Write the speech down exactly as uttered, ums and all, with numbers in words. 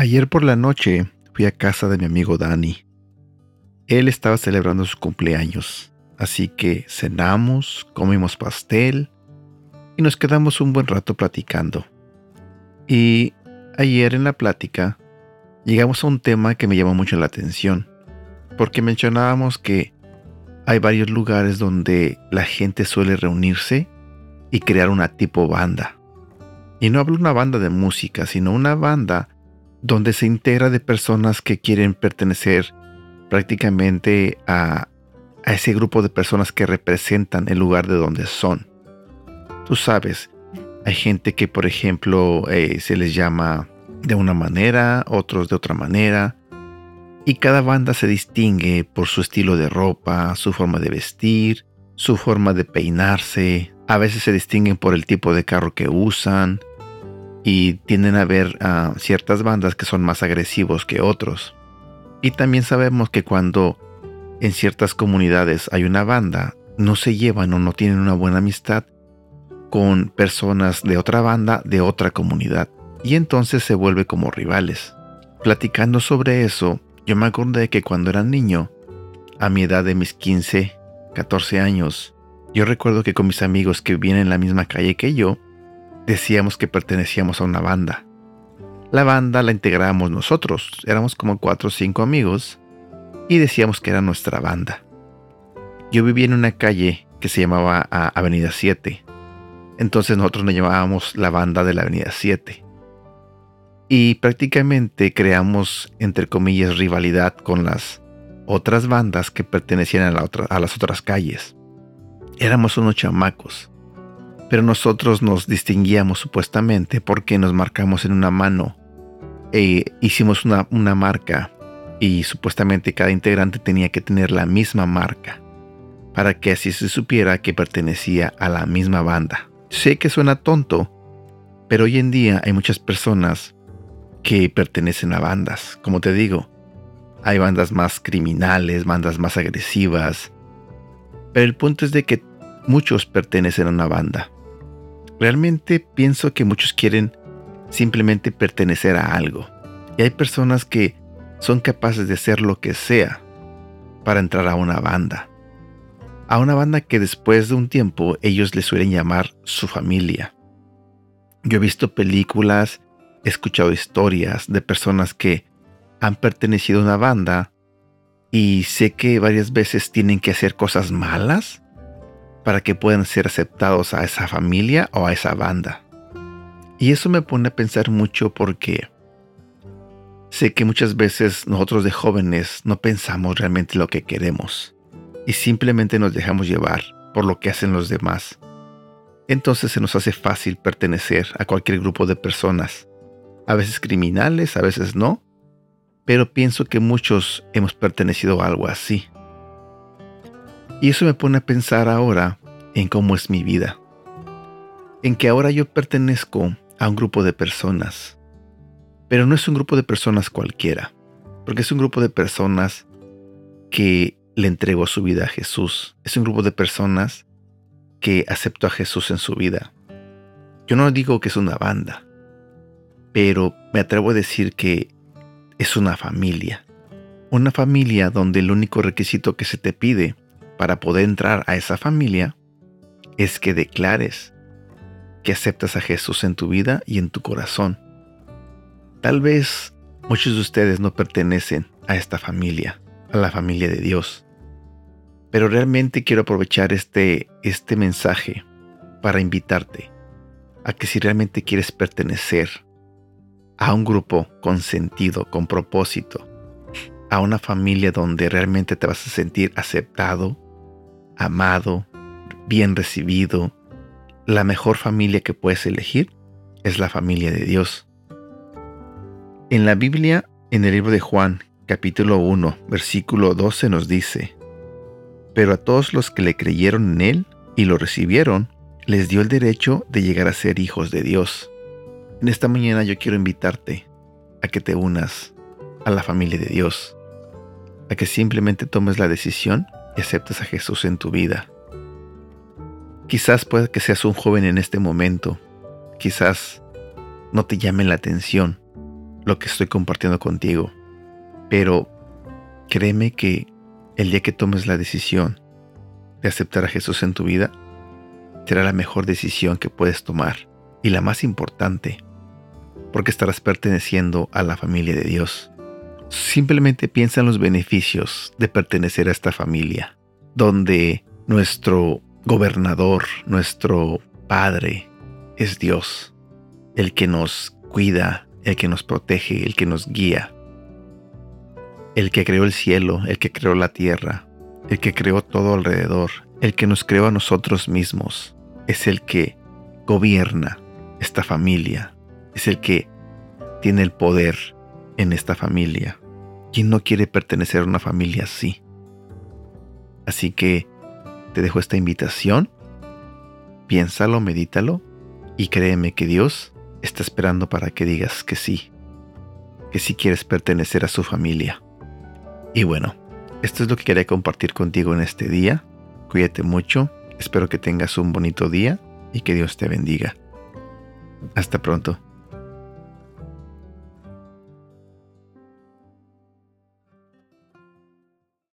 Ayer por la noche fui a casa de mi amigo Dani. Él estaba celebrando su cumpleaños, así que cenamos, comimos pastel y nos quedamos un buen rato platicando. Y ayer en la plática llegamos a un tema que me llamó mucho la atención, porque mencionábamos que hay varios lugares donde la gente suele reunirse y crear una tipo banda. Y no hablo una banda de música, sino una banda donde se integra de personas que quieren pertenecer prácticamente a, a ese grupo de personas que representan el lugar de donde son. Tú sabes, hay gente que, por ejemplo, eh, se les llama de una manera, otros de otra manera, y cada banda se distingue por su estilo de ropa, su forma de vestir, su forma de peinarse. A veces se distinguen por el tipo de carro que usan, y tienden a haber uh, ciertas bandas que son más agresivos que otros. Y también sabemos que cuando en ciertas comunidades hay una banda, no se llevan o no tienen una buena amistad con personas de otra banda de otra comunidad, y entonces se vuelve como rivales. Platicando sobre eso, yo me acordé que cuando era niño, a mi edad de mis quince, catorce años, yo recuerdo que con mis amigos que vivían en la misma calle que yo, decíamos que pertenecíamos a una banda. La banda la integrábamos nosotros, éramos como cuatro o cinco amigos, y decíamos que era nuestra banda. Yo vivía en una calle que se llamaba uh, Avenida siete, entonces nosotros nos llamábamos la banda de la Avenida siete. Y prácticamente creamos, entre comillas, rivalidad con las otras bandas que pertenecían a, la otra, a las otras calles. Éramos unos chamacos, pero nosotros nos distinguíamos supuestamente porque nos marcamos en una mano. E hicimos una, una marca y supuestamente cada integrante tenía que tener la misma marca para que así se supiera que pertenecía a la misma banda. Sé que suena tonto, pero hoy en día hay muchas personas que pertenecen a bandas. Como te digo, hay bandas más criminales, bandas más agresivas, pero el punto es de que muchos pertenecen a una banda. Realmente pienso que muchos quieren simplemente pertenecer a algo. Y hay personas que son capaces de hacer lo que sea para entrar a una banda. A una banda que después de un tiempo ellos le suelen llamar su familia. Yo he visto películas, he escuchado historias de personas que han pertenecido a una banda y sé que varias veces tienen que hacer cosas malas para que puedan ser aceptados a esa familia o a esa banda. Y eso me pone a pensar mucho porque sé que muchas veces nosotros de jóvenes no pensamos realmente lo que queremos y simplemente nos dejamos llevar por lo que hacen los demás. Entonces se nos hace fácil pertenecer a cualquier grupo de personas, a veces criminales, a veces no, pero pienso que muchos hemos pertenecido a algo así. Y eso me pone a pensar ahora en cómo es mi vida. En que ahora yo pertenezco a un grupo de personas. Pero no es un grupo de personas cualquiera. Porque es un grupo de personas que le entregó su vida a Jesús. Es un grupo de personas que aceptó a Jesús en su vida. Yo no digo que es una banda, pero me atrevo a decir que es una familia. Una familia donde el único requisito que se te pide para poder entrar a esa familia es que declares que aceptas a Jesús en tu vida y en tu corazón. Tal vez muchos de ustedes no pertenecen a esta familia, a la familia de Dios. Pero realmente quiero aprovechar este, este mensaje para invitarte a que si realmente quieres pertenecer a un grupo con sentido, con propósito, a una familia donde realmente te vas a sentir aceptado, amado, bien recibido, la mejor familia que puedes elegir es la familia de Dios. En la Biblia, en el libro de Juan, capítulo uno, versículo doce nos dice: pero a todos los que le creyeron en Él y lo recibieron, les dio el derecho de llegar a ser hijos de Dios. En esta mañana yo quiero invitarte a que te unas a la familia de Dios, a que simplemente tomes la decisión y aceptes a Jesús en tu vida. Quizás pueda que seas un joven en este momento, quizás no te llame la atención, lo que estoy compartiendo contigo. Pero créeme que el día que tomes la decisión de aceptar a Jesús en tu vida, será la mejor decisión que puedes tomar y la más importante, porque estarás perteneciendo a la familia de Dios. Simplemente piensa en los beneficios de pertenecer a esta familia, donde nuestro gobernador, nuestro Padre, es Dios, el que nos cuida, el que nos protege, el que nos guía, el que creó el cielo, el que creó la tierra, el que creó todo alrededor, el que nos creó a nosotros mismos, es el que gobierna esta familia, es el que tiene el poder en esta familia. ¿Quién no quiere pertenecer a una familia así? Así que te dejo esta invitación, piénsalo, medítalo y créeme que Dios está esperando para que digas que sí, que sí quieres pertenecer a su familia. Y bueno, esto es lo que quería compartir contigo en este día. Cuídate mucho, espero que tengas un bonito día y que Dios te bendiga. Hasta pronto.